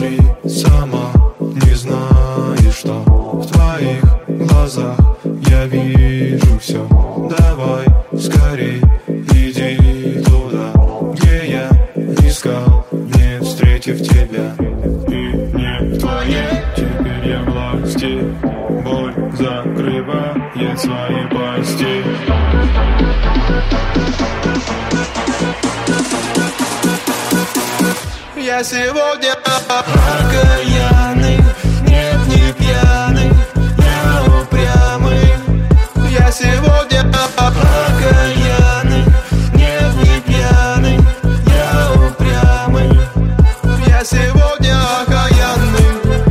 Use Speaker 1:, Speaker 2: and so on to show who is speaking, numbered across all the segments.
Speaker 1: ты сама не знаешь, что в твоих глазах я вижу все. Давай скорей иди туда, где я искал, не встретив тебя. И не в твоей теперь я власти, боль закрывает свои пасти. Я сегодня окаянный, нет, не пьяный, я упрямый. Я сегодня окаянный, нет, не пьяный, я упрямый. Я сегодня окаянный.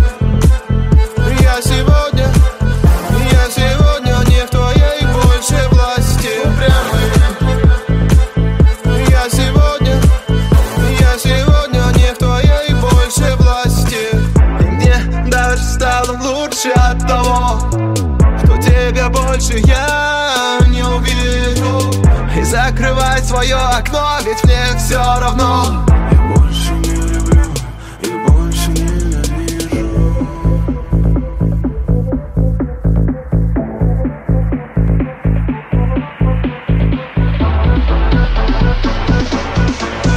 Speaker 1: Я сегодня не в твоей больше власти, упрямый. Я сегодня не в твоей больше власти. И мне даже стало лучше от того, что тебя больше я не увижу. И закрывай свое окно, ведь мне все равно. Я больше не люблю, я больше ненавижу.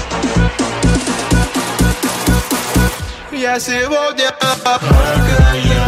Speaker 1: Я сегодня окаянный.